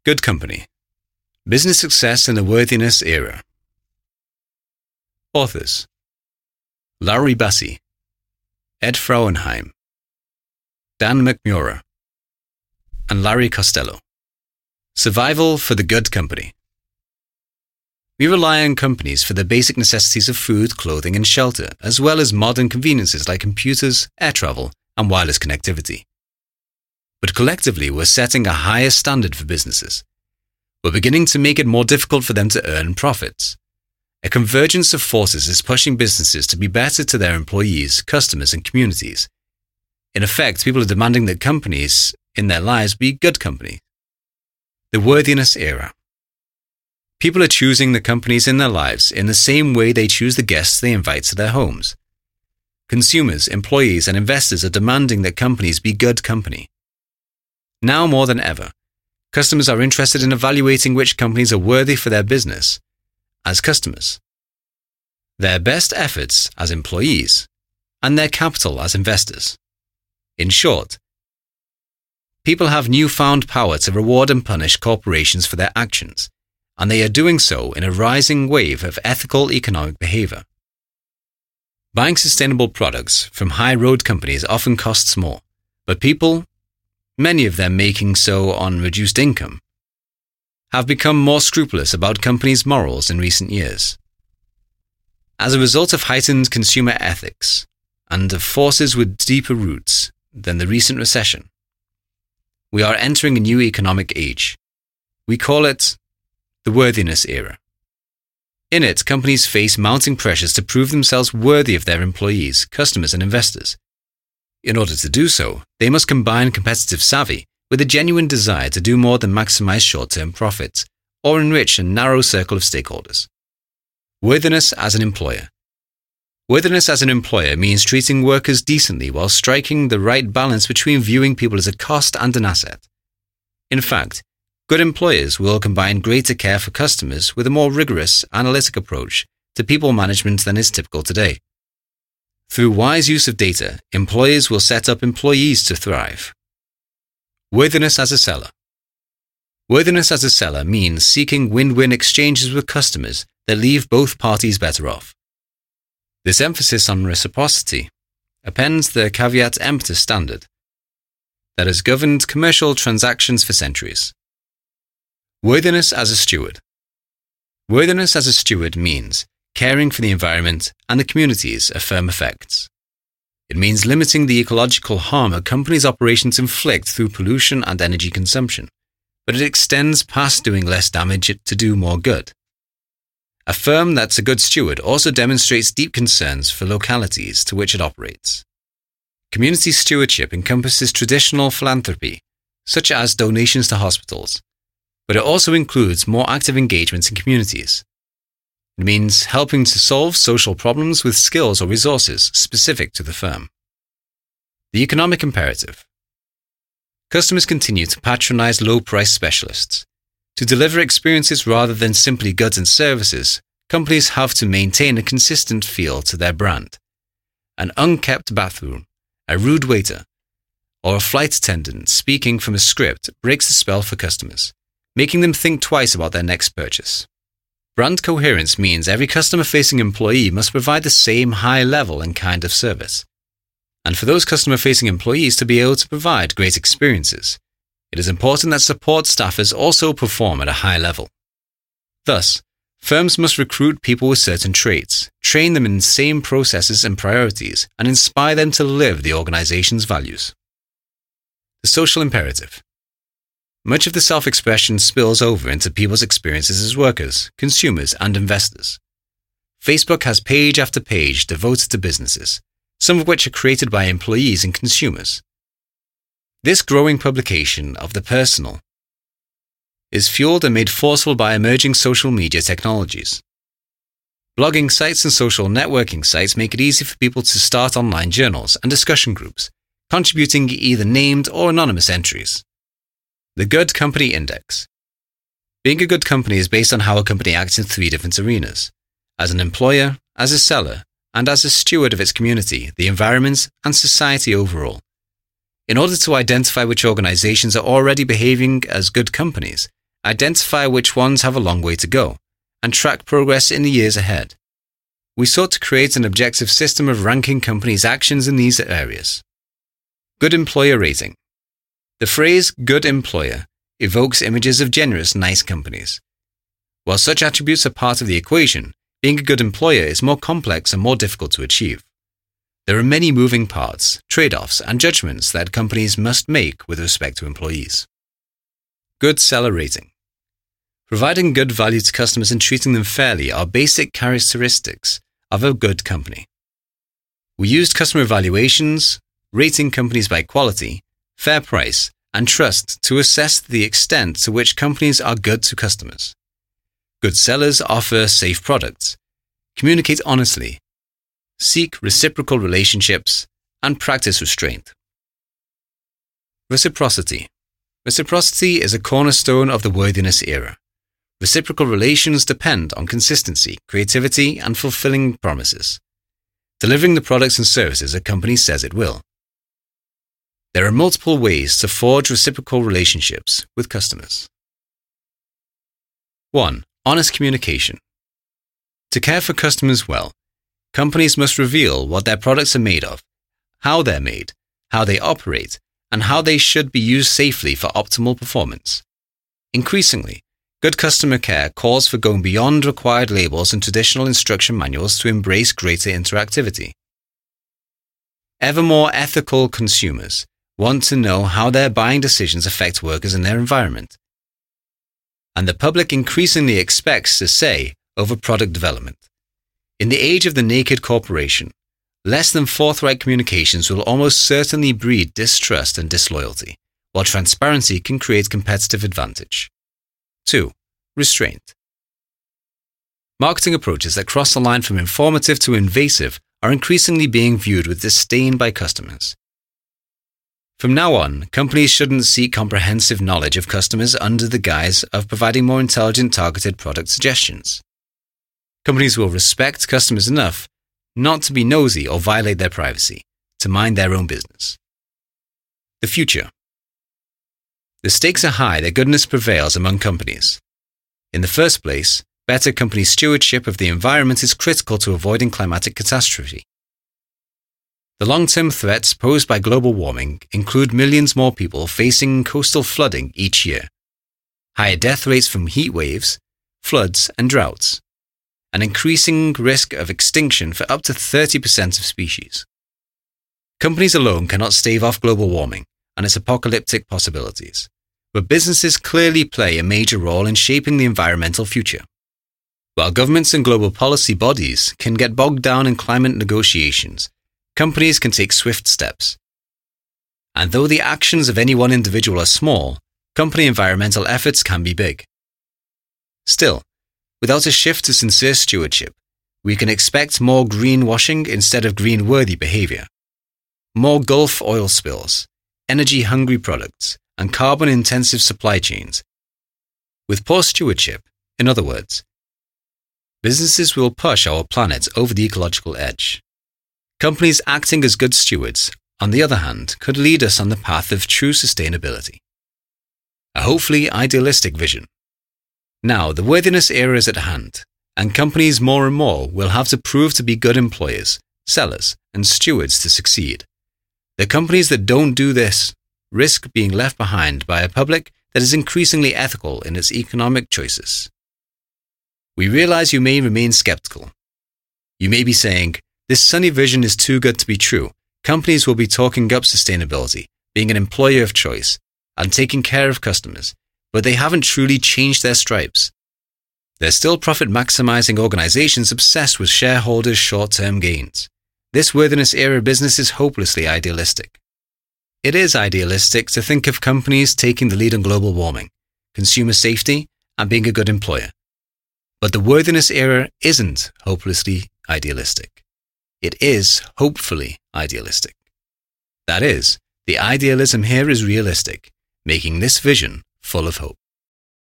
Good Company. Business Success in the Worthiness Era. Authors: Larry Bassi, Ed Frauenheim, Dan McMurra, and Larry Costello. Survival for the Good Company. We rely on companies for the basic necessities of food, clothing, and shelter, as well as modern conveniences like computers, air travel, and wireless connectivity. But collectively, we're setting a higher standard for businesses. We're beginning to make it more difficult for them to earn profits. A convergence of forces is pushing businesses to be better to their employees, customers, and communities. In effect, people are demanding that companies in their lives be good companies. The Worthiness Era. People are choosing the companies in their lives in the same way they choose the guests they invite to their homes. Consumers, employees, and investors are demanding that companies be good company. Now more than ever, customers are interested in evaluating which companies are worthy for their business as customers, their best efforts as employees, and their capital as investors. In short, people have newfound power to reward and punish corporations for their actions, and they are doing so in a rising wave of ethical economic behavior. Buying sustainable products from high-road companies often costs more, but people, many of them making so on reduced income, have become more scrupulous about companies' morals in recent years. As a result of heightened consumer ethics and of forces with deeper roots than the recent recession, we are entering a new economic age. We call it the Worthiness Era. In it, companies face mounting pressures to prove themselves worthy of their employees, customers, and investors. In order to do so, they must combine competitive savvy with a genuine desire to do more than maximize short-term profits or enrich a narrow circle of stakeholders. Worthiness as an employer. Worthiness as an employer means treating workers decently while striking the right balance between viewing people as a cost and an asset. In fact, good employers will combine greater care for customers with a more rigorous, analytic approach to people management than is typical today. Through wise use of data, employers will set up employees to thrive. Worthiness as a seller. Worthiness as a seller means seeking win-win exchanges with customers that leave both parties better off. This emphasis on reciprocity appends the caveat emptor standard that has governed commercial transactions for centuries. Worthiness as a steward. Worthiness as a steward means caring for the environment and the communities a firm affects. It means limiting the ecological harm a company's operations inflict through pollution and energy consumption, but it extends past doing less damage to do more good. A firm that's a good steward also demonstrates deep concerns for localities to which it operates. Community stewardship encompasses traditional philanthropy, such as donations to hospitals, but it also includes more active engagement in communities. It means helping to solve social problems with skills or resources specific to the firm. The economic imperative. Customers continue to patronize low-price specialists. To deliver experiences rather than simply goods and services, companies have to maintain a consistent feel to their brand. An unkept bathroom, a rude waiter, or a flight attendant speaking from a script breaks the spell for customers, making them think twice about their next purchase. Brand coherence means every customer-facing employee must provide the same high level and kind of service. And for those customer-facing employees to be able to provide great experiences, it is important that support staffers also perform at a high level. Thus, firms must recruit people with certain traits, train them in the same processes and priorities, and inspire them to live the organization's values. The social imperative. Much of the self-expression spills over into people's experiences as workers, consumers, and investors. Facebook has page after page devoted to businesses, some of which are created by employees and consumers. This growing publication of the personal is fueled and made forceful by emerging social media technologies. Blogging sites and social networking sites make it easy for people to start online journals and discussion groups, contributing either named or anonymous entries. The Good Company Index. Being a good company is based on how a company acts in 3 different arenas: as an employer, as a seller, and as a steward of its community, the environment, and society overall. In order to identify which organizations are already behaving as good companies identify which ones have a long way to go, and track progress in the years ahead. We sought to create an objective system of ranking companies' actions in these areas. Good employer rating. The phrase good employer evokes images of generous, nice companies. While such attributes are part of the equation, being a good employer is more complex and more difficult to achieve. There are many moving parts, trade-offs, and judgments that companies must make with respect to employees. Good seller rating. Providing good value to customers and treating them fairly are basic characteristics of a good company. We used customer evaluations, rating companies by quality, fair price, and trust to assess the extent to which companies are good to customers. Good sellers offer safe products, communicate honestly, seek reciprocal relationships, and practice restraint. Reciprocity. Reciprocity is a cornerstone of the worthiness era. Reciprocal relations depend on consistency, creativity, and fulfilling promises, delivering the products and services a company says it will. There are multiple ways to forge reciprocal relationships with customers. 1. Honest communication. To care for customers well, companies must reveal what their products are made of, how they're made, how they operate, and how they should be used safely for optimal performance. Increasingly, good customer care calls for going beyond required labels and traditional instruction manuals to embrace greater interactivity. Ever more ethical consumers want to know how their buying decisions affect workers and their environment. And the public increasingly expects a say over product development. In the age of the naked corporation, less than forthright communications will almost certainly breed distrust and disloyalty, while transparency can create competitive advantage. 2. Restraint. Marketing approaches that cross the line from informative to invasive are increasingly being viewed with disdain by customers. From now on, companies shouldn't seek comprehensive knowledge of customers under the guise of providing more intelligent, targeted product suggestions. Companies will respect customers enough not to be nosy or violate their privacy, to mind their own business. The future. The stakes are high that goodness prevails among companies. In the first place, better company stewardship of the environment is critical to avoiding climatic catastrophe. The long-term threats posed by global warming include millions more people facing coastal flooding each year, higher death rates from heat waves, floods, and droughts, an increasing risk of extinction for up to 30% of species. Companies alone cannot stave off global warming and its apocalyptic possibilities, but businesses clearly play a major role in shaping the environmental future. While governments and global policy bodies can get bogged down in climate negotiations, companies can take swift steps. And though the actions of any one individual are small, company environmental efforts can be big. Still, without a shift to sincere stewardship, we can expect more greenwashing instead of green-worthy behavior, more Gulf oil spills, energy-hungry products, and carbon-intensive supply chains. With poor stewardship, in other words, businesses will push our planet over the ecological edge. Companies acting as good stewards, on the other hand, could lead us on the path of true sustainability. A hopefully idealistic vision. Now, the worthiness era is at hand, and companies more and more will have to prove to be good employers, sellers, and stewards to succeed. The companies that don't do this risk being left behind by a public that is increasingly ethical in its economic choices. We realize you may remain skeptical. You may be saying, this sunny vision is too good to be true. Companies will be talking up sustainability, being an employer of choice, and taking care of customers, but they haven't truly changed their stripes. They're still profit-maximizing organizations obsessed with shareholders' short-term gains. This worthiness era business is hopelessly idealistic. It is idealistic to think of companies taking the lead on global warming, consumer safety, and being a good employer. But the worthiness era isn't hopelessly idealistic. It is hopefully idealistic. That is, the idealism here is realistic, making this vision full of hope.